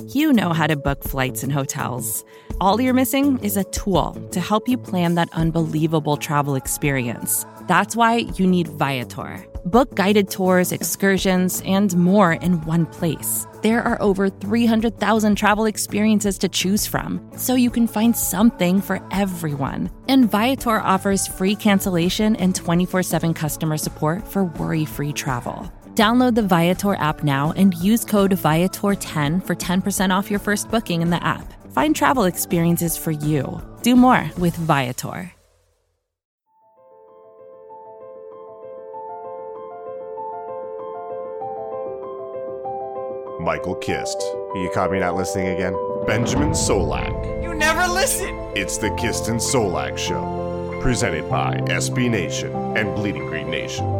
You know how to book flights and hotels. All you're missing is a tool to help you plan that unbelievable travel experience. That's why you need Viator. Book guided tours, excursions, and more in one place. There are over 300,000 travel experiences to choose from, so you can find something for everyone. And Viator offers free cancellation and 24/7 customer support for worry-free travel. Download the Viator app now and use code Viator10 for 10% off your first booking in the app. Find travel experiences for you. Do more with Viator. Michael Kist. You caught me not listening again? Benjamin Solak. You never listen! It's the Kist and Solak Show. Presented by SB Nation and Bleeding Green Nation.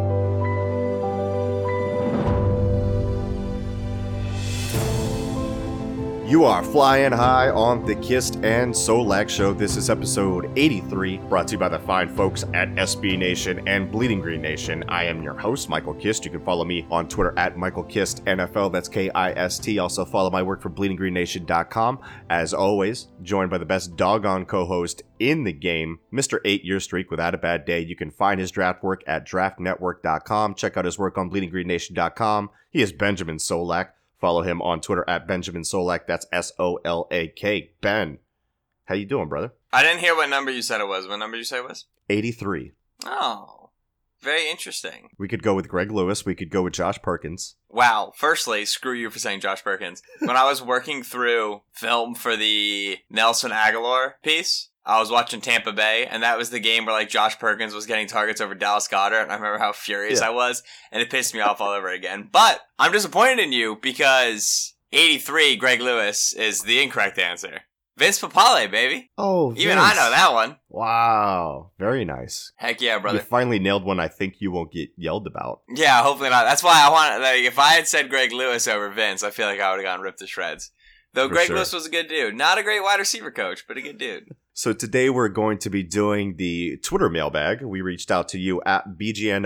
You are flying high on the Kist and Solak Show. This is episode 83, brought to you by the fine folks at SB Nation and Bleeding Green Nation. I am your host, Michael Kist. You can follow me on Twitter at Michael Kist NFL. That's Kist. Also follow my work for BleedingGreenNation.com. As always, joined by the best doggone co-host in the game, Mr. 8-Year Streak Without a Bad Day. You can find his draft work at DraftNetwork.com. Check out his work on BleedingGreenNation.com. He is Benjamin Solak. Follow him on Twitter at Benjamin Solak. That's Solak. Ben, how you doing, brother? I didn't hear what number you said it was. What number did you say it was? 83. Oh, very interesting. We could go with Greg Lewis. We could go with Josh Perkins. Wow. Firstly, screw you for saying Josh Perkins. When I was working through film for the Nelson Aguilar piece, I was watching Tampa Bay, and that was the game where, like, Josh Perkins was getting targets over Dallas Goedert, and I remember how furious I was, and it pissed me off all over again. But I'm disappointed in you because 83, Greg Lewis, is the incorrect answer. Vince Papale, baby. Oh, Vince. Even I know that one. Wow. Very nice. Heck yeah, brother. You finally nailed one I think you won't get yelled about. Yeah, hopefully not. That's why I want, like, if I had said Greg Lewis over Vince, I feel like I would have gotten ripped to shreds. Though Greg Lewis was a good dude. Not a great wide receiver coach, but a good dude. So today we're going to be doing the Twitter mailbag. We reached out to you at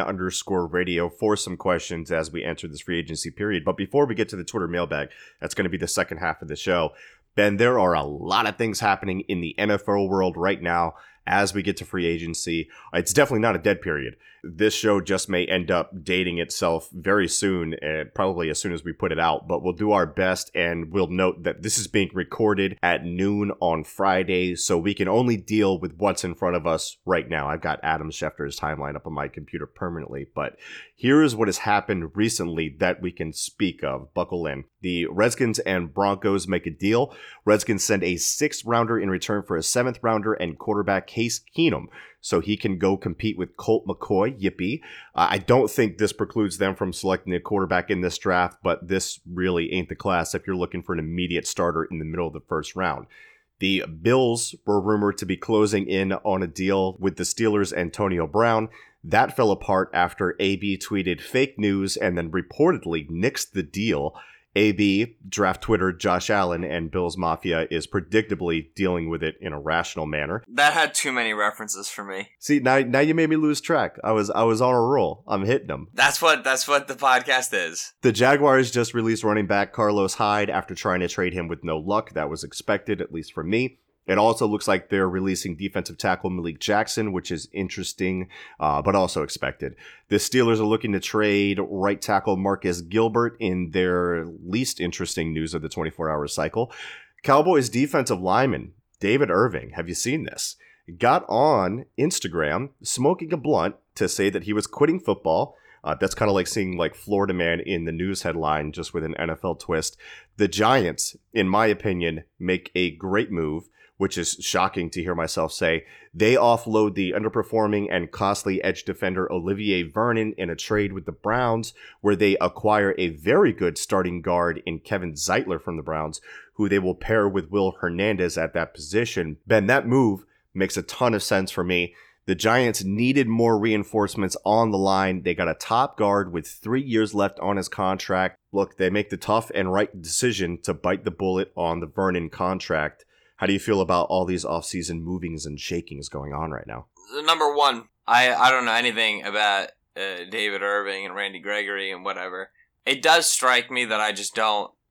BGN_radio for some questions as we enter this free agency period. But before we get to the Twitter mailbag, that's going to be the second half of the show. Ben, there are a lot of things happening in the NFL world right now as we get to free agency. It's definitely not a dead period. This show just may end up dating itself very soon, probably as soon as we put it out, but we'll do our best, and we'll note that this is being recorded at noon on Friday, so we can only deal with what's in front of us right now. I've got Adam Schefter's timeline up on my computer permanently, but here is what has happened recently that we can speak of. Buckle in. The Redskins and Broncos make a deal. Redskins send a 6th rounder in return for a 7th rounder and quarterback Case Keenum, so he can go compete with Colt McCoy. Yippee. I don't think this precludes them from selecting a quarterback in this draft, but this really ain't the class if you're looking for an immediate starter in the middle of the first round. The Bills were rumored to be closing in on a deal with the Steelers' Antonio Brown. That fell apart after AB tweeted fake news and then reportedly nixed the deal. AB, draft Twitter, Josh Allen, and Bills Mafia is predictably dealing with it in a rational manner. That had too many references for me. See, now you made me lose track. I was on a roll. I'm hitting them. That's what the podcast is. The Jaguars just released running back Carlos Hyde after trying to trade him with no luck. That was expected, at least from me. It also looks like they're releasing defensive tackle Malik Jackson, which is interesting, but also expected. The Steelers are looking to trade right tackle Marcus Gilbert in their least interesting news of the 24-hour cycle. Cowboys defensive lineman David Irving, have you seen this? Got on Instagram smoking a blunt to say that he was quitting football. That's kind of like seeing like Florida Man in the news headline, just with an NFL twist. The Giants, in my opinion, make a great move, which is shocking to hear myself say. They offload the underperforming and costly edge defender Olivier Vernon in a trade with the Browns, where they acquire a very good starting guard in Kevin Zeitler from the Browns, who they will pair with Will Hernandez at that position. Ben, that move makes a ton of sense for me. The Giants needed more reinforcements on the line. They got a top guard with 3 years left on his contract. Look, they make the tough and right decision to bite the bullet on the Vernon contract. How do you feel about all these offseason movings and shakings going on right now? Number one, I don't know anything about David Irving and Randy Gregory and whatever. It does strike me that I just don't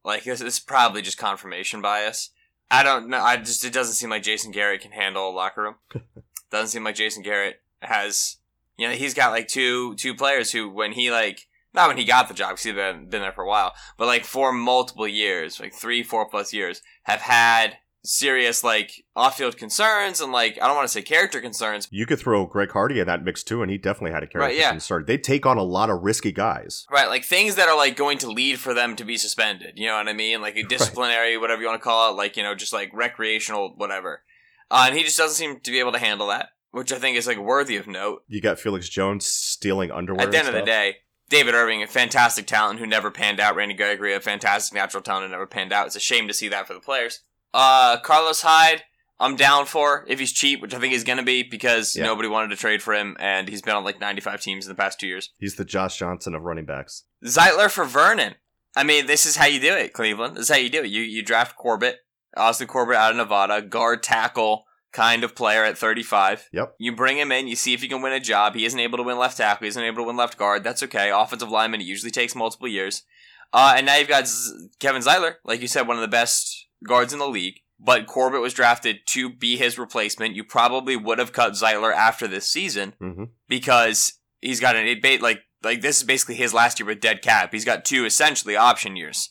Like, this is probably just confirmation bias. I don't know. It doesn't seem like Jason Garrett can handle a locker room. Doesn't seem like Jason Garrett has, he's got like two players who, when he not when he got the job, because he's been there for a while, but like for multiple years, like 3-4+ years, have had serious like off-field concerns and like, I don't want to say character concerns. You could throw Greg Hardy in that mix too, and he definitely had a character concern. They take on a lot of risky guys. Right, like things that are like going to lead for them to be suspended, you know what I mean? Like a disciplinary, whatever you want to call it, like, just like recreational, whatever. And he just doesn't seem to be able to handle that, which I think is like worthy of note. You got Felix Jones stealing underwear. At the end of the day, David Irving, a fantastic talent who never panned out. Randy Gregory, a fantastic natural talent who never panned out. It's a shame to see that for the players. Carlos Hyde, I'm down for if he's cheap, which I think he's going to be because nobody wanted to trade for him, and he's been on like 95 teams in the past 2 years. He's the Josh Johnson of running backs. Zeitler for Vernon. I mean, this is how you do it, Cleveland. This is how you do it. You draft Corbett, Austin Corbett out of Nevada, guard tackle kind of player at 35. Yep. You bring him in, you see if he can win a job. He isn't able to win left tackle. He isn't able to win left guard. That's okay. Offensive lineman, it usually takes multiple years. And now you've got Kevin Zeitler, like you said, one of the best guards in the league. But Corbett was drafted to be his replacement. You probably would have cut Zeitler after this season because he's got like this is basically his last year with dead cap. He's got 2 essentially option years.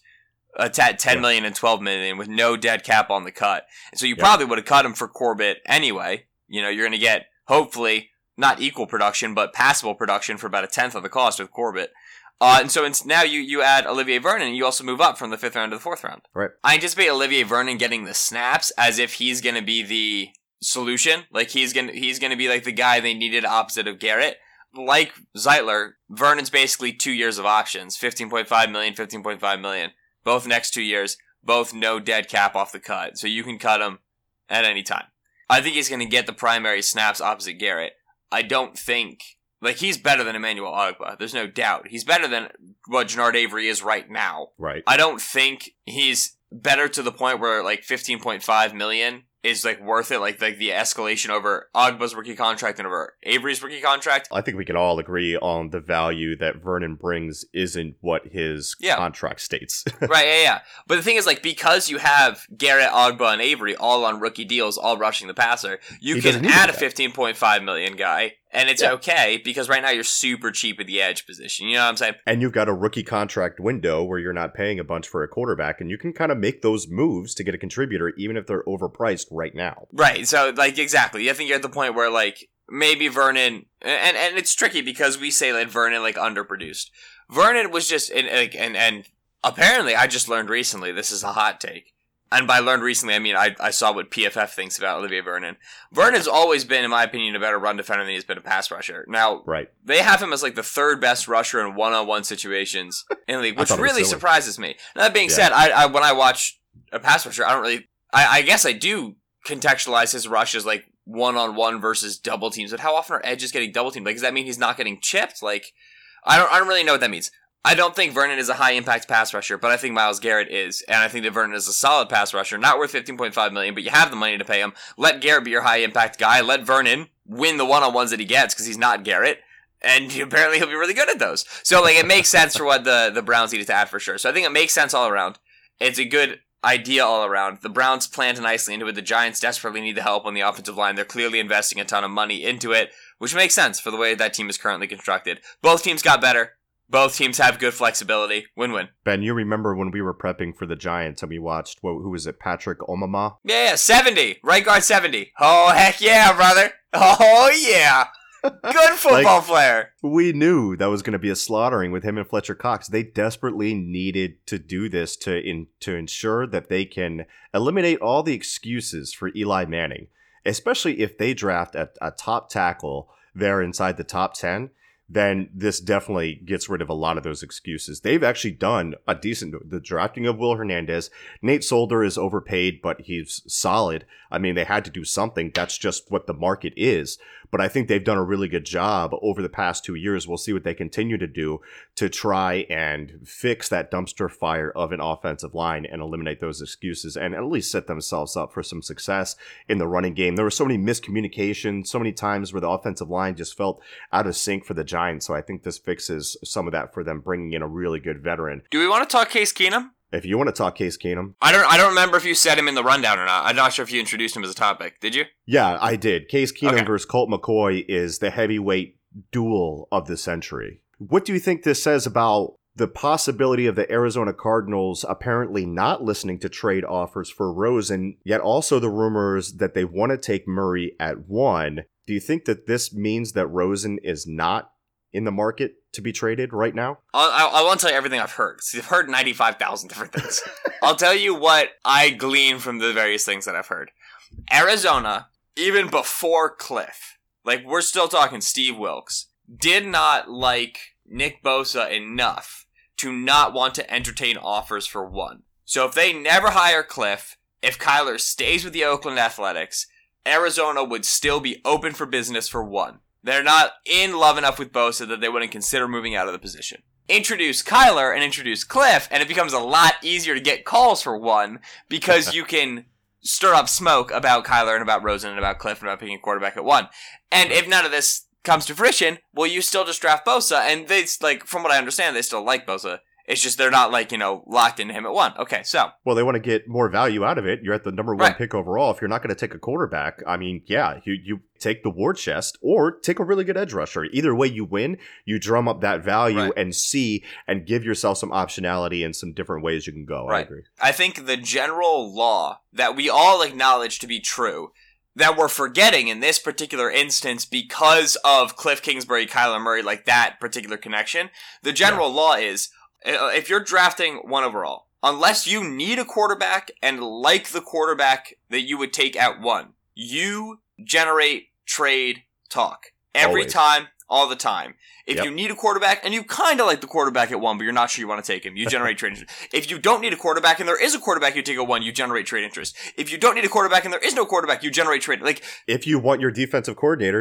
10 million and 12 million with no dead cap on the cut. And so you probably would have cut him for Corbett anyway. You're going to get, hopefully, not equal production, but passable production for about a tenth of the cost with Corbett. And so now you add Olivier Vernon, and you also move up from the 5th round to the 4th round. Right. I anticipate Olivier Vernon getting the snaps as if he's going to be the solution. Like he's going to be like the guy they needed opposite of Garrett. Like Zeitler, Vernon's basically 2 years of options, 15.5 million, 15.5 million. Both next 2 years, both no dead cap off the cut. So you can cut him at any time. I think he's going to get the primary snaps opposite Garrett. I don't think, he's better than Emmanuel Ogbah. There's no doubt. He's better than what Genard Avery is right now. Right. I don't think he's better to the point where 15.5 million is worth it, like the escalation over Ogbah's rookie contract and over Avery's rookie contract. I think we can all agree on the value that Vernon brings isn't what his contract states. Right, yeah. But the thing is, because you have Garrett, Ogbah, and Avery all on rookie deals, all rushing the passer, you can add a 15.5 million guy. And it's okay, because right now you're super cheap at the edge position. You know what I'm saying? And you've got a rookie contract window where you're not paying a bunch for a quarterback, and you can kind of make those moves to get a contributor, even if they're overpriced right now. Right, so, exactly. I think you're at the point where, maybe Vernon... And it's tricky, because we say that Vernon, underproduced. Vernon was just... And apparently, I just learned recently, this is a hot take. And by learned recently, I mean I saw what PFF thinks about Olivier Vernon. Vernon's always been, in my opinion, a better run defender than he's been a pass rusher. Now, they have him as the third best rusher in one-on-one situations in the league, which really surprises me. Now, that being said, I when I watch a pass rusher, I don't really... I guess I do contextualize his rushes one-on-one versus double teams, but how often are edges getting double teamed? Does that mean he's not getting chipped? I don't really know what that means. I don't think Vernon is a high-impact pass rusher, but I think Myles Garrett is, and I think that Vernon is a solid pass rusher, not worth $15.5 million, but you have the money to pay him. Let Garrett be your high-impact guy. Let Vernon win the one-on-ones that he gets, because he's not Garrett, and apparently he'll be really good at those. So, it makes sense for what the Browns needed to add for sure. So I think it makes sense all around. It's a good idea all around. The Browns planned nicely into it. The Giants desperately need the help on the offensive line. They're clearly investing a ton of money into it, which makes sense for the way that team is currently constructed. Both teams got better. Both teams have good flexibility. Win-win. Ben, you remember when we were prepping for the Giants and we watched, who was it, Patrick Omamah? Yeah, 70. Right guard 70. Oh, heck yeah, brother. Oh, yeah. Good football player. We knew that was going to be a slaughtering with him and Fletcher Cox. They desperately needed to do this to ensure that they can eliminate all the excuses for Eli Manning, especially if they draft a top tackle there inside the top 10. Then this definitely gets rid of a lot of those excuses. They've actually done the drafting of Will Hernandez. Nate Solder is overpaid, but he's solid. I mean, they had to do something. That's just what the market is. But I think they've done a really good job over the past 2 years. We'll see what they continue to do to try and fix that dumpster fire of an offensive line and eliminate those excuses and at least set themselves up for some success in the running game. There were so many miscommunications, so many times where the offensive line just felt out of sync for the Giants. So I think this fixes some of that for them, bringing in a really good veteran. Do we want to talk Case Keenum? If you want to talk Case Keenum. I don't remember if you said him in the rundown or not. I'm not sure if you introduced him as a topic. Did you? Yeah, I did. Case Keenum versus Colt McCoy is the heavyweight duel of the century. What do you think this says about the possibility of the Arizona Cardinals apparently not listening to trade offers for Rosen, yet also the rumors that they want to take Murray at 1? Do you think that this means that Rosen is not in the market to be traded right now? I won't tell you everything I've heard. So I've heard 95,000 different things. I'll tell you what I glean from the various things that I've heard. Arizona, even before Cliff, like we're still talking Steve Wilks, did not like Nick Bosa enough to not want to entertain offers for 1. So if they never hire Cliff, if Kyler stays with the Oakland Athletics, Arizona would still be open for business for 1. They're not in love enough with Bosa that they wouldn't consider moving out of the position. Introduce Kyler and introduce Cliff, and it becomes a lot easier to get calls for 1 because you can stir up smoke about Kyler and about Rosen and about Cliff and about picking a quarterback at 1. And if none of this comes to fruition, well, you still just draft Bosa, and they, like, from what I understand, they still like Bosa. It's just they're not, like, locked into him at 1. Okay, so. Well, they want to get more value out of it. You're at the number 1 pick overall. If you're not going to take a quarterback, I mean, yeah, you take the war chest or take a really good edge rusher. Either way you win, you drum up that value and see and give yourself some optionality and some different ways you can go. I agree. I think the general law that we all acknowledge to be true, that we're forgetting in this particular instance because of Cliff Kingsbury, Kyler Murray, like that particular connection, the general law is, if you're drafting 1 overall, unless you need a quarterback and like the quarterback that you would take at 1, you generate trade talk. Every time, all the time. If you need a quarterback and you kind of like the quarterback at 1, but you're not sure you want to take him, you generate trade interest. If you don't need a quarterback and there is a quarterback you take at 1, you generate trade interest. If you don't need a quarterback and there is no quarterback, you generate trade. Like, if you want your defensive coordinator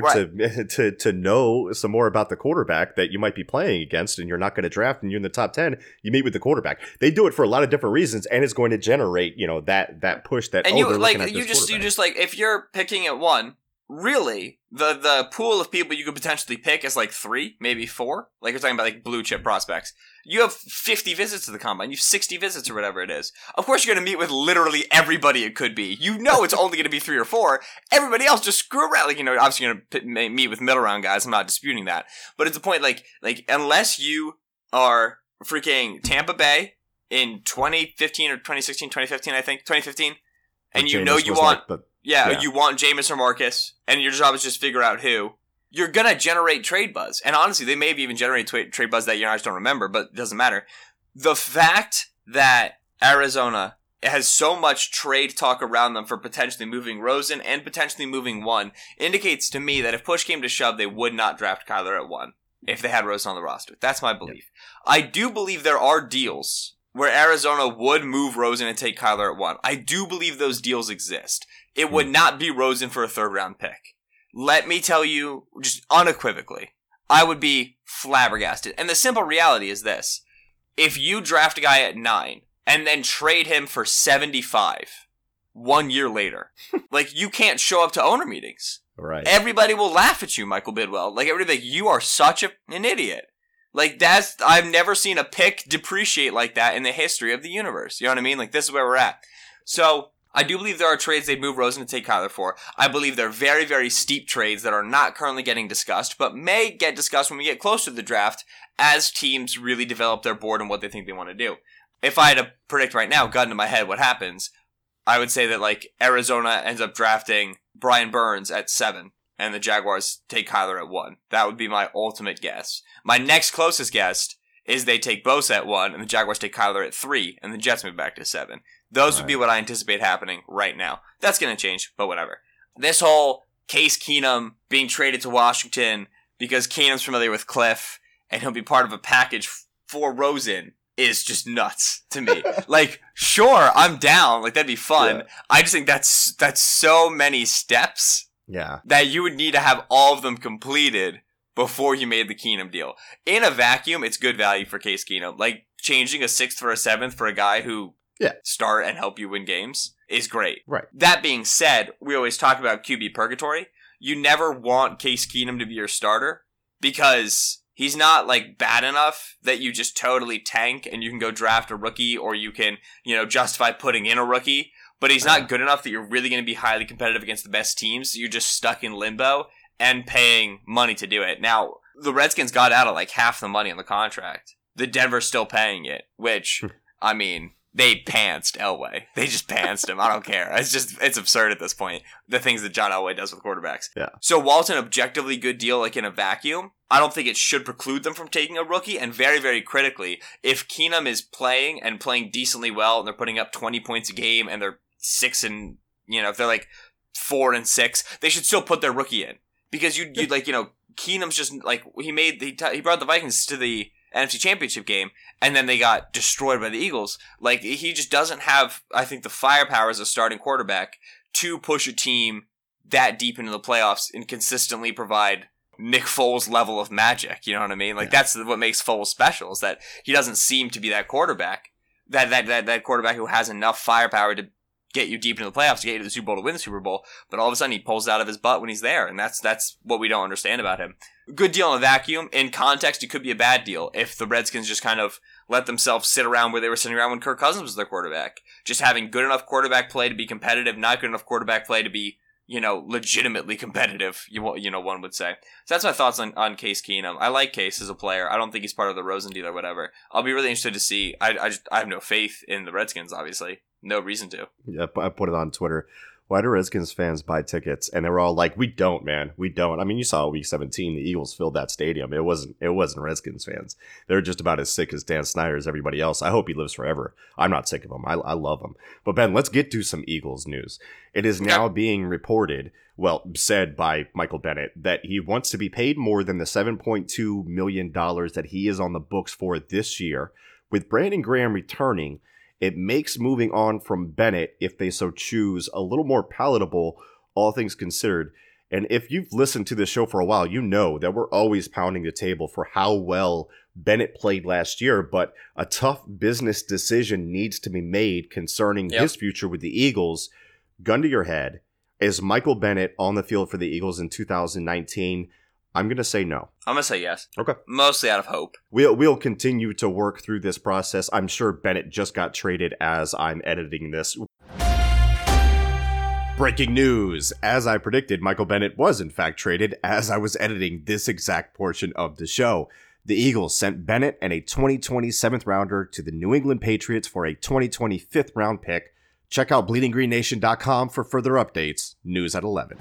to know some more about the quarterback that you might be playing against and you're not going to draft and you're in the top 10, you meet with the quarterback. They do it for a lot of different reasons and it's going to generate, that push that and you just like if you're picking at 1, really, the pool of people you could potentially pick is like 3, maybe 4. Like you're talking about like blue chip prospects. You have 50 visits to the combine. You have 60 visits or whatever it is. Of course you're going to meet with literally everybody it could be. It's only going to be 3 or 4. Everybody else just screw around. Like, obviously you're going to meet with middle round guys. I'm not disputing that. But it's the point, like unless you are freaking Tampa Bay in 2015 or 2016, 2015, I think, 2015, and you want... you want Jameis or Marcus, and your job is just figure out who. You're going to generate trade buzz. And honestly, they may have even generated trade buzz that year, I just don't remember, but it doesn't matter. The fact that Arizona has so much trade talk around them for potentially moving Rosen and potentially moving 1 indicates to me that if push came to shove, they would not draft Kyler at 1 if they had Rosen on the roster. That's my belief. I do believe there are deals where Arizona would move Rosen and take Kyler at 1. I do believe those deals exist. It would not be Rosen for a 3rd round pick. Let me tell you, just unequivocally, I would be flabbergasted. And the simple reality is this. If you draft a guy at 9 and then trade him for 75 1 year later, like you can't show up to owner meetings. Right. Everybody will laugh at you, Michael Bidwell. Like everybody, like, you are such an idiot. Like I've never seen a pick depreciate like that in the history of the universe. You know what I mean? Like this is where we're at. So I do believe there are trades they'd move Rosen to take Kyler for. I believe they're very, very steep trades that are not currently getting discussed, but may get discussed when we get closer to the draft as teams really develop their board and what they think they want to do. If I had to predict right now, gun to my head, what happens, I would say that like Arizona ends up drafting Brian Burns at 7 and the Jaguars take Kyler at 1. That would be my ultimate guess. My next closest guess is they take Bosa at 1 and the Jaguars take Kyler at 3 and the Jets move back to 7. Those would be what I anticipate happening right now. That's going to change, but whatever. This whole Case Keenum being traded to Washington because Keenum's familiar with Cliff and he'll be part of a package for Rosen is just nuts to me. Like, sure, I'm down. Like, that'd be fun. Yeah. I just think that's so many steps that you would need to have all of them completed before you made the Keenum deal. In a vacuum, it's good value for Case Keenum. Like, changing a 6th for a 7th for a guy who start and help you win games is great. Right. That being said, we always talk about QB purgatory. You never want Case Keenum to be your starter because He's not like bad enough that you just totally tank and you can go draft a rookie, or you can, justify putting in a rookie. But he's not good enough that you're really going to be highly competitive against the best teams. You're just stuck in limbo and paying money to do it. Now, the Redskins got out of like half the money on the contract. The Denver's still paying it, which, I mean, they pantsed Elway. They just pantsed him. I don't care. It's absurd at this point, the things that John Elway does with quarterbacks. Yeah. So while it's an objectively good deal, like in a vacuum, I don't think it should preclude them from taking a rookie. And very, very critically, if Keenum is playing decently well and they're putting up 20 points a game and they're 6 and, if they're like 4 and 6, they should still put their rookie in. Because you'd like, Keenum's just like, he brought the Vikings to the NFC Championship game, and then they got destroyed by the Eagles. Like, he just doesn't have, I think, the firepower as a starting quarterback to push a team that deep into the playoffs and consistently provide Nick Foles level of magic. You know what I mean? Like, that's what makes Foles special, is that he doesn't seem to be that quarterback, that quarterback who has enough firepower to get you deep into the playoffs, to get you to the Super Bowl, to win the Super Bowl, but all of a sudden he pulls it out of his butt when he's there, and that's what we don't understand about him. Good deal in a vacuum. In context, it could be a bad deal if the Redskins just kind of let themselves sit around where they were sitting around when Kirk Cousins was their quarterback. Just having good enough quarterback play to be competitive, not good enough quarterback play to be, legitimately competitive, one would say. So that's my thoughts on Case Keenum. I like Case as a player. I don't think he's part of the Rosen deal or whatever. I'll be really interested to see. I have no faith in the Redskins, obviously. No reason to. Yeah, I put it on Twitter. Why do Redskins fans buy tickets? And they were all like, we don't, man. We don't. I mean, you saw week 17, the Eagles filled that stadium. It wasn't Redskins fans. They're just about as sick as Dan Snyder as everybody else. I hope he lives forever. I'm not sick of him. I love him. But Ben, let's get to some Eagles news. It is now being reported, said by Michael Bennett, that he wants to be paid more than the $7.2 million that he is on the books for this year. With Brandon Graham returning, it makes moving on from Bennett, if they so choose, a little more palatable, all things considered. And if you've listened to this show for a while, you know that we're always pounding the table for how well Bennett played last year, but a tough business decision needs to be made concerning his future with the Eagles. Gun to your head, is Michael Bennett on the field for the Eagles in 2019? I'm going to say no. I'm going to say yes. Okay. Mostly out of hope. We'll continue to work through this process. I'm sure Bennett just got traded as I'm editing this. Breaking news. As I predicted, Michael Bennett was in fact traded as I was editing this exact portion of the show. The Eagles sent Bennett and a 2020 7th rounder to the New England Patriots for a 2020 5th round pick. Check out bleedinggreennation.com for further updates. News at 11.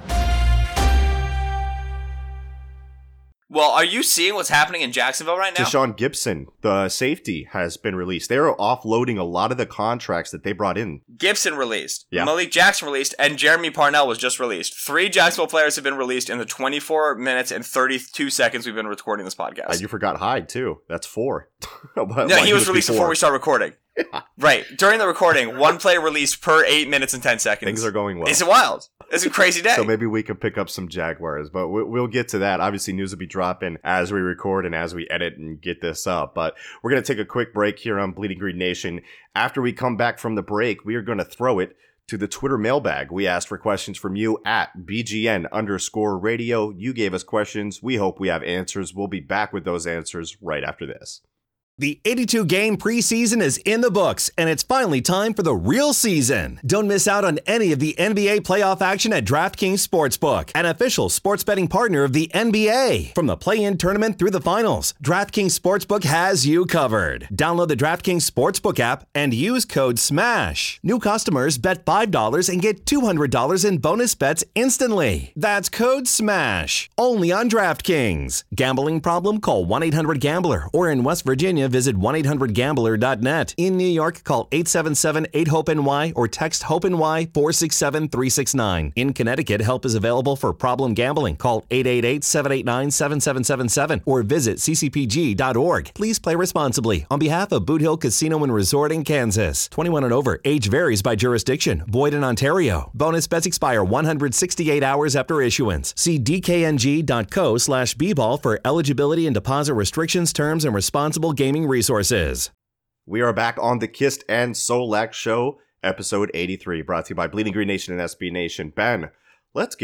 Well, are you seeing what's happening in Jacksonville right now? Deshaun Gibson, the safety, has been released. They're offloading a lot of the contracts that they brought in. Gibson released. Yeah. Malik Jackson released. And Jeremy Parnell was just released. 3 Jacksonville players have been released in the 24 minutes and 32 seconds we've been recording this podcast. You forgot Hyde, too. That's 4. No, he was released before we started recording. Yeah. Right. During the recording, 1 player released per 8 minutes and 10 seconds. Things are going well. It's wild. It's a crazy day. So maybe we could pick up some Jaguars, but we'll get to that. Obviously, news will be dropping as we record and as we edit and get this up. But we're going to take a quick break here on Bleeding Green Nation. After we come back from the break, we are going to throw it to the Twitter mailbag. We asked for questions from you at BGN_radio. You gave us questions. We hope we have answers. We'll be back with those answers right after this. The 82-game preseason is in the books, and it's finally time for the real season. Don't miss out on any of the NBA playoff action at DraftKings Sportsbook, an official sports betting partner of the NBA. From the play-in tournament through the finals, DraftKings Sportsbook has you covered. Download the DraftKings Sportsbook app and use code SMASH. New customers bet $5 and get $200 in bonus bets instantly. That's code SMASH. Only on DraftKings. Gambling problem? Call 1-800-GAMBLER. Or in West Virginia, visit 1-800-GAMBLER.net. In New York, call 877-8-HOPE-NY or text HOPE-NY 467-369. In Connecticut, help is available for problem gambling. Call 888-789-7777 or visit ccpg.org. Please play responsibly. On behalf of Boot Hill Casino and Resort in Kansas. 21 and over. Age varies by jurisdiction. Void in Ontario. Bonus bets expire 168 hours after issuance. See dkng.co/bball for eligibility and deposit restrictions, terms, and responsible gaming resources. We are back on the Kist and Solak Show, episode 83, brought to you by Bleeding Green Nation and SB Nation. Ben, let's get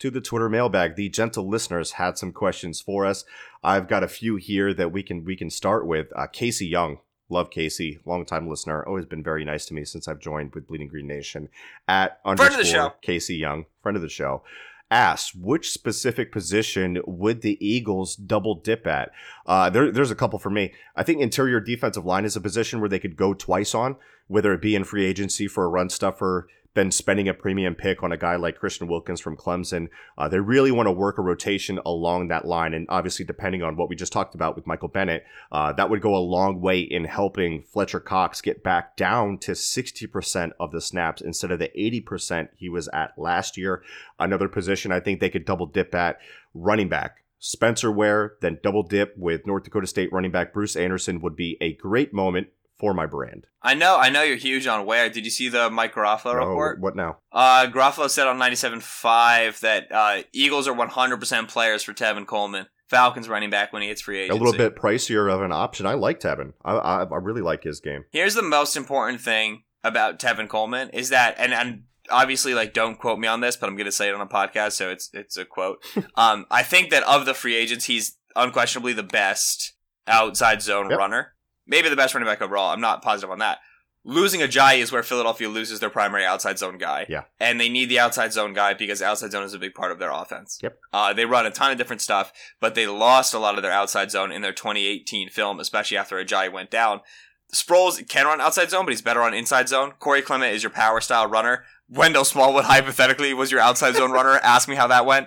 to the Twitter mailbag. The gentle listeners had some questions for us. I've got a few here that we can start with. Casey Young. Love Casey, longtime listener, always been very nice to me since I've joined with Bleeding Green Nation. @ Friend of the show. Casey Young, friend of the show, asked, which specific position would the Eagles double dip at? There's a couple for me. I think interior defensive line is a position where they could go twice on, whether it be in free agency for a run stuffer, then spending a premium pick on a guy like Christian Wilkins from Clemson. They really want to work a rotation along that line. And obviously, depending on what we just talked about with Michael Bennett, that would go a long way in helping Fletcher Cox get back down to 60% of the snaps instead of the 80% he was at last year. Another position I think they could double dip at, running back. Spencer Ware, then double dip with North Dakota State running back Bruce Anderson would be a great moment for my brand. I know you're huge on Ware. Did you see the Mike Garofalo report? What now? Garofalo said on 97.5 that Eagles are 100% players for Tevin Coleman, Falcons running back when he hits free agency. A little bit pricier of an option. I like Tevin. I really like his game. Here's the most important thing about Tevin Coleman is that, and obviously, like, don't quote me on this, but I'm going to say it on a podcast, so it's a quote. I think that of the free agents, he's unquestionably the best outside zone runner. Maybe the best running back overall. I'm not positive on that. Losing Ajayi is where Philadelphia loses their primary outside zone guy. Yeah. And they need the outside zone guy because outside zone is a big part of their offense. Yep. They run a ton of different stuff, but they lost a lot of their outside zone in their 2018 film, especially after Ajayi went down. Sproles can run outside zone, but he's better on inside zone. Corey Clement is your power style runner. Wendell Smallwood, hypothetically, was your outside zone runner. Ask me how that went.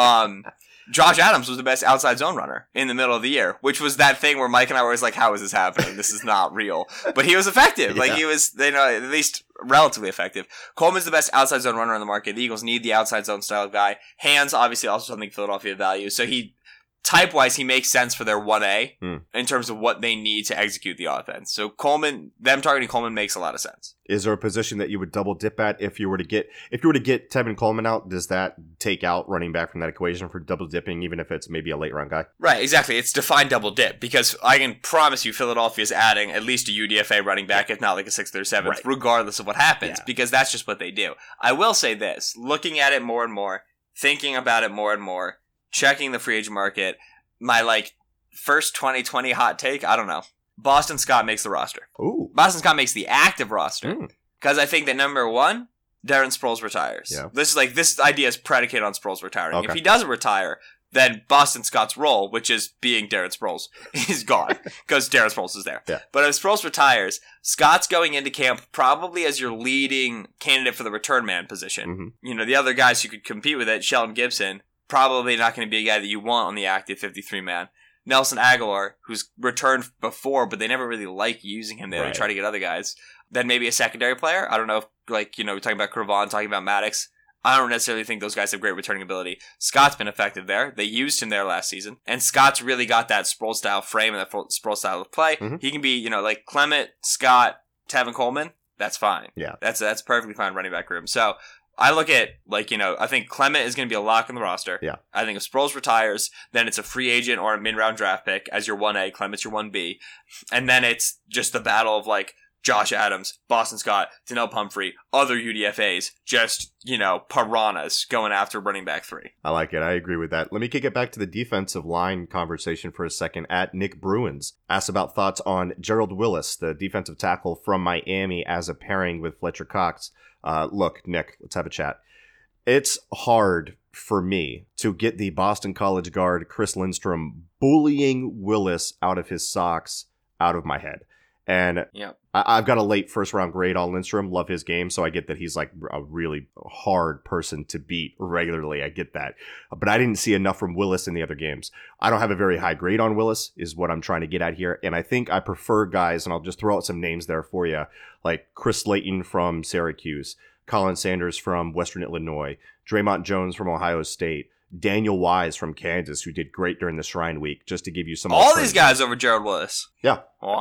Josh Adams was the best outside zone runner in the middle of the year, which was that thing where Mike and I were always like, how is this happening? This is not real. But he was effective. Like, he was, at least relatively effective. Coleman's the best outside zone runner on the market. The Eagles need the outside zone style guy. Hands, obviously, also something Philadelphia values. So type-wise, he makes sense for their 1A in terms of what they need to execute the offense. So them targeting Coleman makes a lot of sense. Is there a position that you would double dip at if you were to get Tevin Coleman out? Does that take out running back from that equation for double dipping, even if it's maybe a late round guy? Right, exactly. It's defined double dip because I can promise you Philadelphia's adding at least a UDFA running back, if not like a 6th or 7th, regardless of what happens, because that's just what they do. I will say this, looking at it more and more, thinking about it more and more, checking the free agent market, my first 2020 hot take, I don't know. Boston Scott makes the roster. Ooh. Boston Scott makes the active roster. Because I think that number one, Darren Sproles retires. Yeah. This idea is predicated on Sproles retiring. Okay. If he doesn't retire, then Boston Scott's role, which is being Darren Sproles, is gone. Because Darren Sproles is there. Yeah. But if Sproles retires, Scott's going into camp probably as your leading candidate for the return man position. Mm-hmm. The other guys who could compete with it, Sheldon Gibson, probably not going to be a guy that you want on the active 53-man. Nelson Aguilar, who's returned before, but they never really like using him there. They try to get other guys. Then maybe a secondary player. I don't know if, we're talking about Cravon, talking about Maddox. I don't necessarily think those guys have great returning ability. Scott's been effective there. They used him there last season. And Scott's really got that Sproles-style frame and that Sproles-style of play. Mm-hmm. He can be, like Clement, Scott, Tevin Coleman. That's fine. Yeah. That's perfectly fine running back room. So I look at, I think Clement is going to be a lock in the roster. Yeah. I think if Sproles retires, then it's a free agent or a mid-round draft pick as your 1A. Clement's your 1B. And then it's just the battle of, Josh Adams, Boston Scott, Donnell Pumphrey, other UDFAs, just, piranhas going after running back 3. I like it. I agree with that. Let me kick it back to the defensive line conversation for a second. @ Nick Bruins asked about thoughts on Gerald Willis, the defensive tackle from Miami, as a pairing with Fletcher Cox. Look, Nick, let's have a chat. It's hard for me to get the Boston College guard Chris Lindstrom bullying Willis out of his socks out of my head. And I've got a late first round grade on Lindstrom. Love his game. So I get that he's a really hard person to beat regularly. I get that. But I didn't see enough from Willis in the other games. I don't have a very high grade on Willis is what I'm trying to get at here. And I think I prefer guys, and I'll just throw out some names there for you, like Chris Slayton from Syracuse, Colin Sanders from Western Illinois, Draymond Jones from Ohio State, Daniel Wise from Kansas, who did great during the Shrine Week, just to give you some. All these guys over Gerald Willis. Yeah.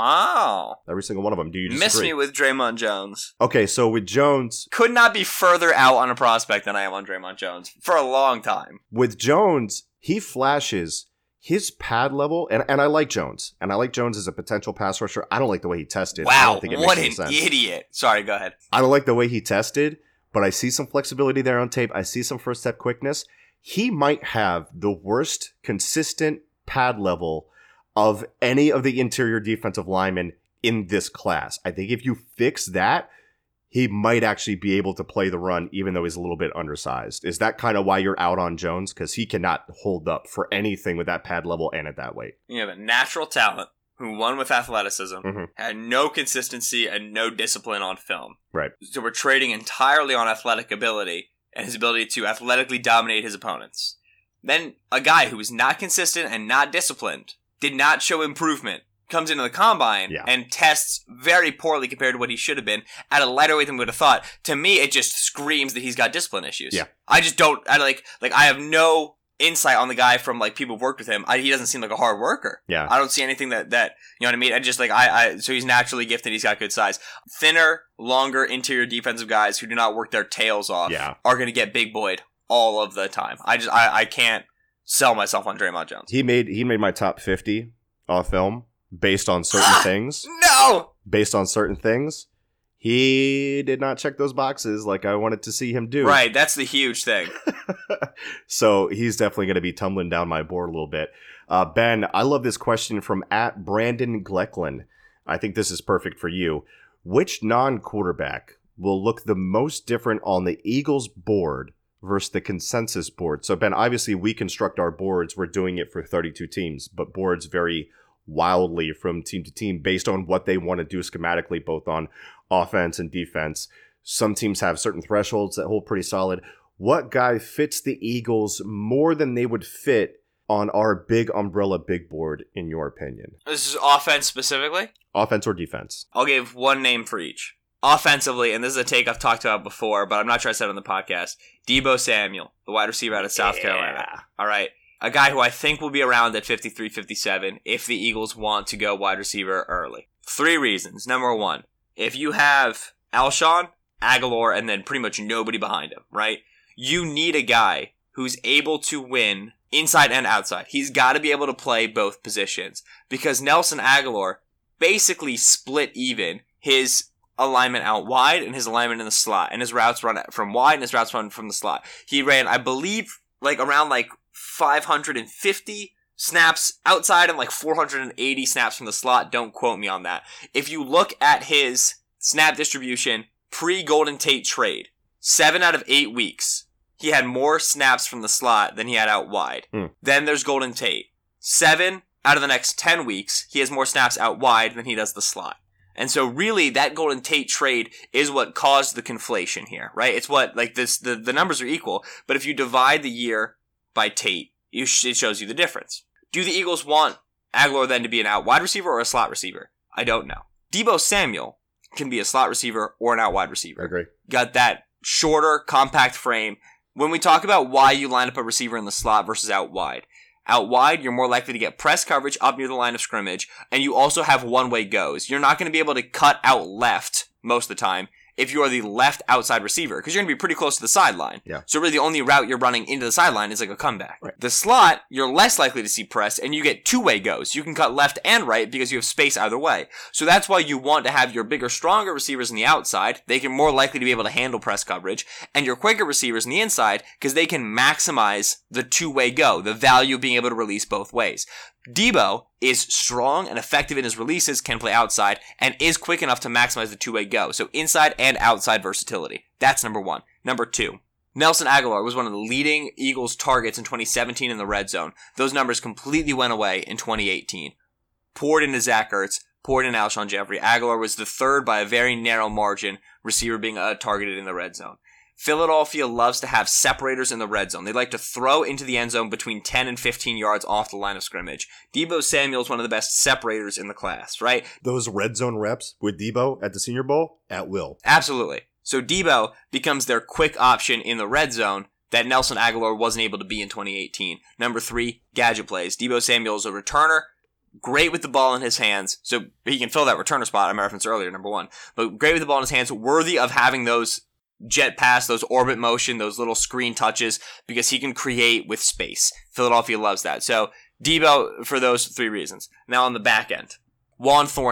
Wow. Every single one of them. Do you disagree? Miss me with Draymond Jones. Okay, so with Jones. Could not be further out on a prospect than I am on Draymond Jones for a long time. With Jones, he flashes his pad level, and I like Jones. And I like Jones as a potential pass rusher. I don't like the way he tested. I Wow, don't think it what makes an any sense. idiot. Sorry, go ahead. I don't like the way he tested, but I see some flexibility there on tape. I see some first step quickness. he might have the worst consistent pad level of any of the interior defensive linemen in this class. I think if you fix that, he might actually be able to play the run, even though he's a little bit undersized. Is that kind of why you're out on Jones? Because he cannot hold up for anything with that pad level and at that weight. You have a natural talent who won with athleticism, had no consistency and no discipline on film. Right. So we're trading entirely on athletic ability and his ability to athletically dominate his opponents. Then a guy who was not consistent and not disciplined, did not show improvement, comes into the combine and tests very poorly compared to what he should have been at a lighter weight than we would have thought. To me, it just screams that he's got discipline issues. Yeah. I just don't, I have no insight on the guy from like people who've worked with him. He doesn't seem like a hard worker. Yeah. I don't see anything that, you know what I mean? I just so he's naturally gifted. He's got good size. Thinner, longer interior defensive guys who do not work their tails off are going to get big boyed all of the time. I can't sell myself on Draymond Jones. He made my top 50 off film. Based on certain things. No! Based on certain things. He did not check those boxes like I wanted to see him do. Right, that's the huge thing. So he's definitely going to be tumbling down my board a little bit. Ben, I love this question from @Brandon Glecklin. I think this is perfect for you. Which non-quarterback will look the most different on the Eagles board versus the consensus board? So Ben, obviously we construct our boards. We're doing it for 32 teams, but boards vary wildly from team to team based on what they want to do schematically, both on offense and defense. Some teams have certain thresholds that hold pretty solid. What guy fits the Eagles more than they would fit on our big umbrella big board, in your opinion? This is offense specifically? Offense or defense? I'll give one name for each. Offensively, and this is a take I've talked about before, but I'm not sure I said it on the podcast, Deebo Samuel, the wide receiver out of South Carolina. All right. A guy who I think will be around at 53, 57 if the Eagles want to go wide receiver early. 3 reasons. Number 1, if you have Alshon, Aguilar, and then pretty much nobody behind him, right? You need a guy who's able to win inside and outside. He's got to be able to play both positions because Nelson Aguilar basically split even his alignment out wide and his alignment in the slot, and his routes run from wide and his routes run from the slot. He ran, I believe, around 550 snaps outside and 480 snaps from the slot. Don't quote me on that. If you look at his snap distribution pre-Golden Tate trade, 7 out of 8 weeks, he had more snaps from the slot than he had out wide. Then there's Golden Tate. 7 out of the next 10 weeks, he has more snaps out wide than he does the slot. And so really that Golden Tate trade is what caused the conflation here, right? It's what, the numbers are equal, but if you divide the year by Tate, it shows you the difference. Do the Eagles want Aguilar then to be an out wide receiver or a slot receiver? I don't know. Deebo Samuel can be a slot receiver or an out wide receiver. I agree. Got that shorter, compact frame. When we talk about why you line up a receiver in the slot versus out wide, you're more likely to get press coverage up near the line of scrimmage, and you also have one-way goes. You're not going to be able to cut out left most of the time if you are the left outside receiver, because you're going to be pretty close to the sideline. Yeah. So really the only route you're running into the sideline is like a comeback. Right. The slot, you're less likely to see press, and you get two-way goes. You can cut left and right because you have space either way. So that's why you want to have your bigger, stronger receivers on the outside. They can more likely to be able to handle press coverage, and your quicker receivers on the inside because they can maximize the two-way go, the value of being able to release both ways. Deebo is strong and effective in his releases, can play outside, and is quick enough to maximize the two-way go. So inside and outside versatility. That's number 1. Number 2, Nelson Aguilar was one of the leading Eagles targets in 2017 in the red zone. Those numbers completely went away in 2018. Poured into Zach Ertz, poured in Alshon Jeffrey. Aguilar was the 3rd by a very narrow margin receiver being targeted in the red zone. Philadelphia loves to have separators in the red zone. They like to throw into the end zone between 10 and 15 yards off the line of scrimmage. Deebo Samuel is one of the best separators in the class, right? Those red zone reps with Deebo at the Senior Bowl, at will. Absolutely. So Deebo becomes their quick option in the red zone that Nelson Aguilar wasn't able to be in 2018. Number 3, gadget plays. Deebo Samuel is a returner. Great with the ball in his hands, so he can fill that returner spot I referenced earlier, number 1. But great with the ball in his hands, worthy of having those jet pass, those orbit motion, those little screen touches, because he can create with space. Philadelphia loves that. So Deebo for those 3 reasons. Now on the back end, Juan Thornhill.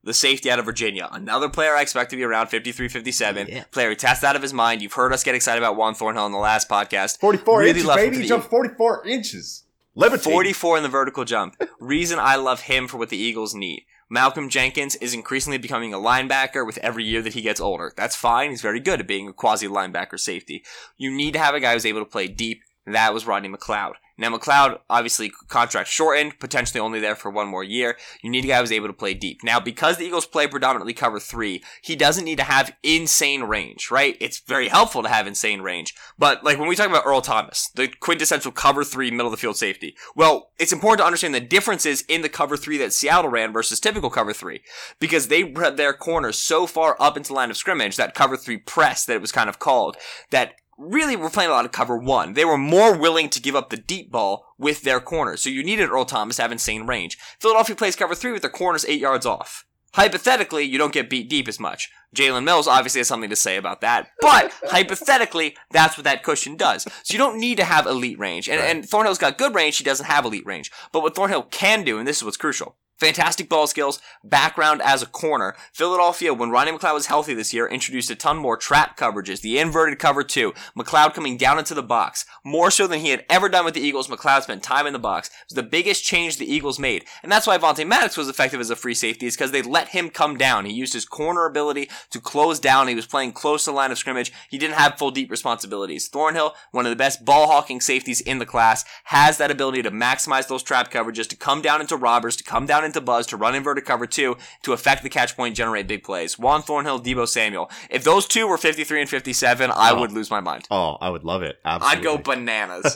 the safety out of Virginia. Another player I expect to be around 53, 57. Player who tests out of his mind. You've heard us get excited about Juan Thornhill in the last podcast. 44 inches, baby. He jumped 44 inches. Levitating. 44 in the vertical jump. Reason I love him for what the Eagles need. Malcolm Jenkins is increasingly becoming a linebacker with every year that he gets older. That's fine. He's very good at being a quasi-linebacker safety. You need to have a guy who's able to play deep. That was Rodney McLeod. Now, McLeod, obviously, contract shortened, potentially only there for one more year. You need a guy who's able to play deep. Now, because the Eagles play predominantly cover 3, he doesn't need to have insane range, right? It's very helpful to have insane range. But, like, when we talk about Earl Thomas, the quintessential cover 3 middle of the field safety, well, it's important to understand the differences in the cover 3 that Seattle ran versus typical cover 3. Because they had their corners so far up into the line of scrimmage, that cover 3 press that it was kind of called, that really we're playing a lot of cover 1. They were more willing to give up the deep ball with their corners. So you needed Earl Thomas to have insane range. Philadelphia plays cover 3 with their corners 8 yards off. Hypothetically, you don't get beat deep as much. Jalen Mills obviously has something to say about that. But hypothetically, that's what that cushion does. So you don't need to have elite range. And Thornhill's got good range. He doesn't have elite range. But what Thornhill can do, and this is what's crucial, fantastic ball skills, background as a corner. Philadelphia, when Rodney McLeod was healthy this year, introduced a ton more trap coverages, the inverted cover 2, McLeod coming down into the box. More so than he had ever done with the Eagles, McLeod spent time in the box. It was the biggest change the Eagles made. And that's why Vontae Maddox was effective as a free safety, is because they let him come down. He used his corner ability to close down. He was playing close to the line of scrimmage. He didn't have full deep responsibilities. Thornhill, one of the best ball hawking safeties in the class, has that ability to maximize those trap coverages, to come down into robbers, to come down into buzz, to run inverted cover 2, to affect the catch point, generate big plays. Juan Thornhill, Deebo Samuel. If those two were 53 and 57, I would lose my mind. Oh, I would love it. Absolutely. I'd go bananas.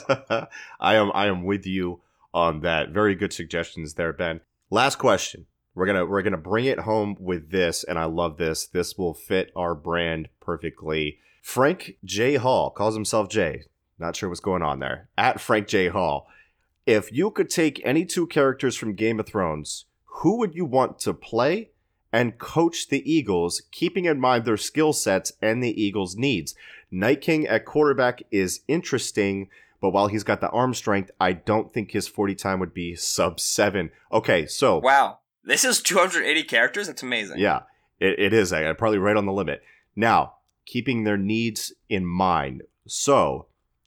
I am with you on that. Very good suggestions there, Ben. Last question. We're gonna bring it home with this, and I love this. This will fit our brand perfectly. Frank J. Hall calls himself Jay. Not sure what's going on there. At Frank J. Hall. If you could take any 2 characters from Game of Thrones, who would you want to play and coach the Eagles, keeping in mind their skill sets and the Eagles' needs? Night King at quarterback is interesting, but while he's got the arm strength, I don't think his 40 time would be sub 7. Okay, so... Wow. This is 280 characters? That's amazing. Yeah, it is. Probably right on the limit. Now, keeping their needs in mind. So,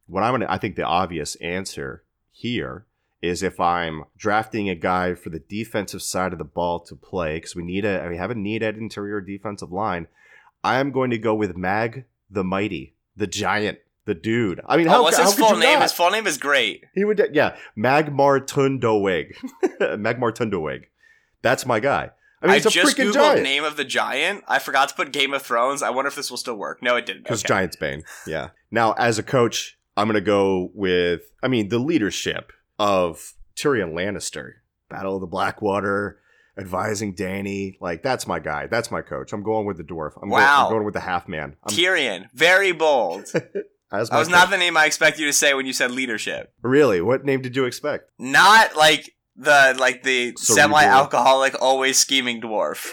I think the obvious answer here is if I'm drafting a guy for the defensive side of the ball to play, because we have a need at interior defensive line, I'm going to go with Mag the Mighty, the Giant, the dude. I mean, what's his full name? His full name is great. He would, Magmar Tundowig. Magmar Tundowig. That's my guy. I mean, it's a just freaking Googled giant. Name of the Giant. I forgot to put Game of Thrones. I wonder if this will still work. No, it didn't. Because okay. Giant's Bane. Yeah. Now, as a coach, I'm going to go with, the leadership of Tyrion Lannister. Battle of the Blackwater, advising Dany. Like, that's my guy. That's my coach. I'm going with the dwarf. I'm going with the half man. Tyrion. Very bold. That was not the name I expected you to say when you said leadership. Really? What name did you expect? Not like the semi-alcoholic, always scheming dwarf.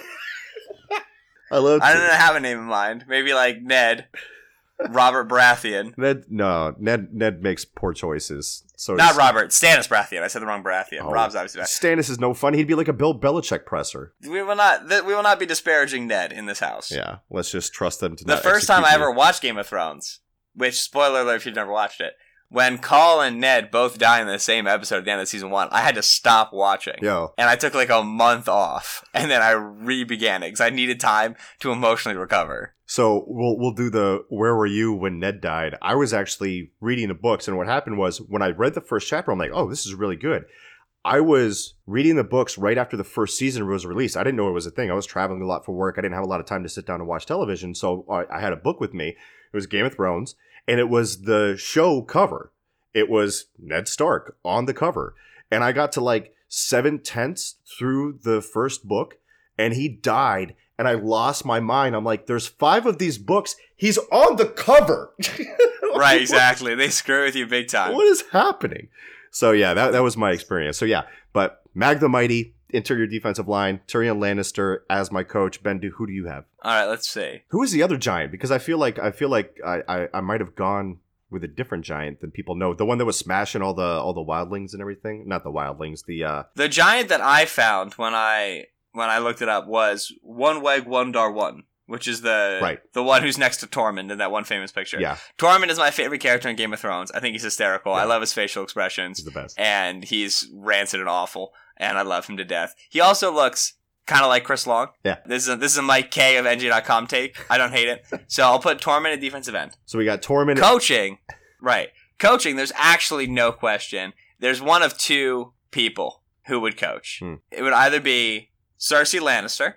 I didn't have a name in mind. Maybe like Ned. Robert Baratheon. Ned makes poor choices. So not Robert. Stannis Baratheon. I said the wrong Baratheon. Oh, Rob's obviously bad. Stannis is no fun. He'd be like a Bill Belichick presser. We will not be disparaging Ned in this house. Yeah, let's just trust them to the first time I ever watched Game of Thrones, which, spoiler alert if you've never watched it, when Carl and Ned both die in the same episode at the end of season 1, I had to stop watching. Yo. And I took like a month off, and then I re-began it because I needed time to emotionally recover. So we'll do the where were you when Ned died? I was actually reading the books, and what happened was when I read the first chapter, I'm like, oh, this is really good. I was reading the books right after the first season was released. I didn't know it was a thing. I was traveling a lot for work. I didn't have a lot of time to sit down and watch television, so I had a book with me. It was Game of Thrones, and it was the show cover. It was Ned Stark on the cover, and I got to like 7/10 through the first book, and he died. And I lost my mind. I'm like, there's 5 of these books. He's on the cover. Right, exactly. They screw with you big time. What is happening? So, yeah, that was my experience. So, yeah, but Mag the Mighty, interior defensive line, Tyrion Lannister as my coach. Ben, who do you have? All right, let's see. Who is the other giant? Because I feel like I might have gone with a different giant than people know. The one that was smashing all the wildlings and everything. Not the wildlings. The giant that I found when when I looked it up was One Weg One Dar One, which is the one who's next to Tormund in that one famous picture. Yeah. Tormund is my favorite character in Game of Thrones. I think he's hysterical. Yeah. I love his facial expressions. He's the best. And he's rancid and awful, and I love him to death. He also looks kind of like Chris Long. Yeah. This is a Mike K of NJ.com take. I don't hate it. So I'll put Tormund at defensive end. So we got Tormund. Coaching. Right. Coaching, there's actually no question. There's one of two people who would coach. It would either be Cersei Lannister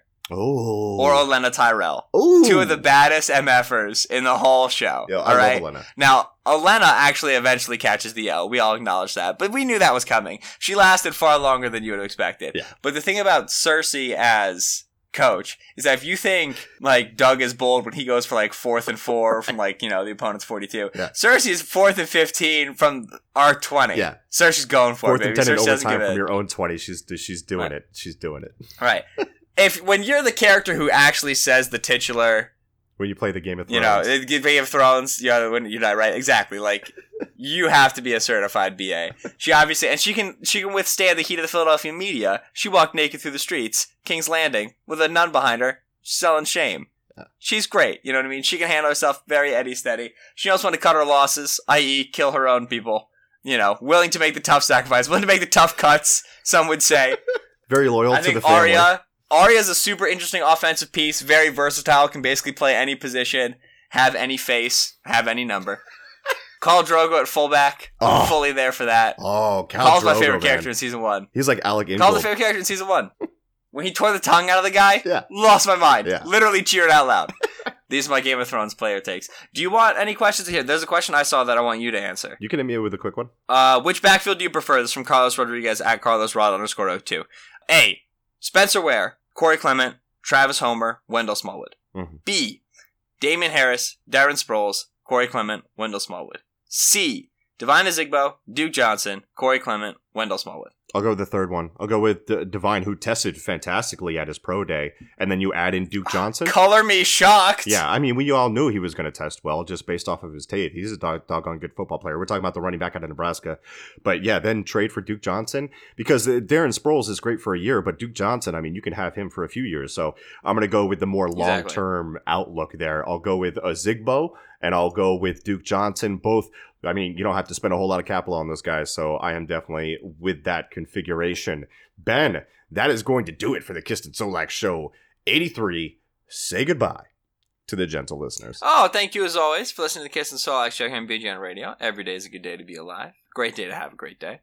or Olenna Tyrell. Ooh. Two of the baddest MFers in the whole show. Yo, all right? love Olenna. Now, Olenna actually eventually catches the L. We all acknowledge that. But we knew that was coming. She lasted far longer than you would have expected. Yeah. But the thing about Cersei as coach is that if you think like Doug is bold when he goes for like 4th and 4 from like, the opponent's 42. Yeah. Cersei is 4th and 15 from our 20. Yeah. Cersei's going for 4th it, and baby. 10 in Cersei doesn't overtime give from it. your own 20. She's doing it. She's doing it. Right. When you're the character who actually says the titular, When you play the Game of Thrones. Game of Thrones, when you're not right. Exactly. Like, you have to be a certified BA. She obviously, and she can withstand the heat of the Philadelphia media. She walked naked through the streets, King's Landing, with a nun behind her, selling shame. Yeah. She's great. You know what I mean? She can handle herself very Eddie steady. She knows when to cut her losses, i.e. kill her own people. Willing to make the tough sacrifice, willing to make the tough cuts, some would say. Very loyal to the family. Arya's a super interesting offensive piece, very versatile, can basically play any position, have any face, have any number. Khal Drogo at fullback, I'm fully there for that. Oh, Khal's my favorite character in season 1. He's like Alec Ingold. Khal's my favorite character in season 1. When he tore the tongue out of the guy, yeah. Lost my mind. Yeah. Literally cheered out loud. These are my Game of Thrones player takes. Do you want any questions here? There's a question I saw that I want you to answer. You can hit me with a quick one. Which backfield do you prefer? This is from Carlos Rodriguez at CarlosRod_02. A. Spencer Ware, Corey Clement, Travis Homer, Wendell Smallwood. Mm-hmm. B. Damian Harris, Darren Sproles, Corey Clement, Wendell Smallwood. C. Divine Azigbo, Duke Johnson, Corey Clement, Wendell Smallwood. I'll go with the third one. I'll go with Divine, who tested fantastically at his pro day, and then you add in Duke Johnson. Color me shocked. Yeah, I mean, we all knew he was going to test well just based off of his tape. He's a doggone good football player. We're talking about the running back out of Nebraska. But yeah, then trade for Duke Johnson, because Darren Sproles is great for a year, but Duke Johnson, I mean, you can have him for a few years. So I'm going to go with the more long-term outlook there. I'll go with Azigbo, and I'll go with Duke Johnson. Both, I mean, you don't have to spend a whole lot of capital on those guys, so I am definitely with that configuration. Ben, that is going to do it for the Kist and Solak Show 83. Say goodbye to the gentle listeners. Oh, thank you as always for listening to the Kist and Solak Show here on BGN Radio. Every day is a good day to be alive. Great day to have a great day.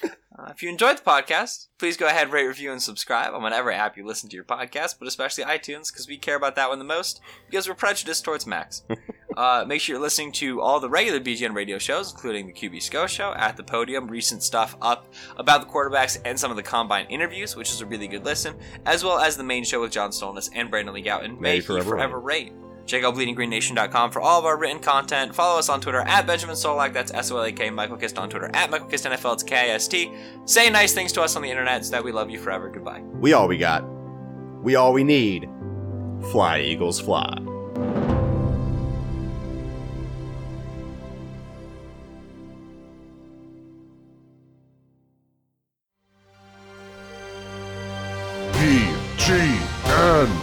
If you enjoyed the podcast, please go ahead, rate, review, and subscribe on whatever app you listen to your podcast, but especially iTunes, because we care about that one the most, because we're prejudiced towards Max. Make sure you're listening to all the regular BGN radio shows, including the QB SCO show, At the Podium, recent stuff up about the quarterbacks, and some of the combine interviews, which is a really good listen, as well as the main show with John Stolness and Brandon Lee Gouton. May he forever reign. Check out BleedingGreenNation.com for all of our written content. Follow us on Twitter at Benjamin Solak, that's SOLAK. Michael Kist on Twitter at Michael Kist NFL, it's KIST. Say nice things to us on the internet so that we love you forever. Goodbye. We all we got. We all we need. Fly, Eagles, fly. BGN.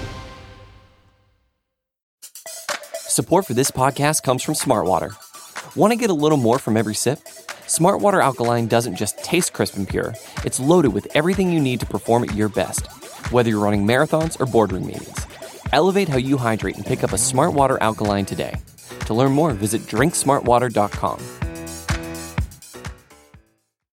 Support for this podcast comes from Smartwater. Want to get a little more from every sip? Smartwater Alkaline doesn't just taste crisp and pure, it's loaded with everything you need to perform at your best, whether you're running marathons or boardroom meetings. Elevate how you hydrate and pick up a Smartwater Alkaline today. To learn more, visit drinksmartwater.com.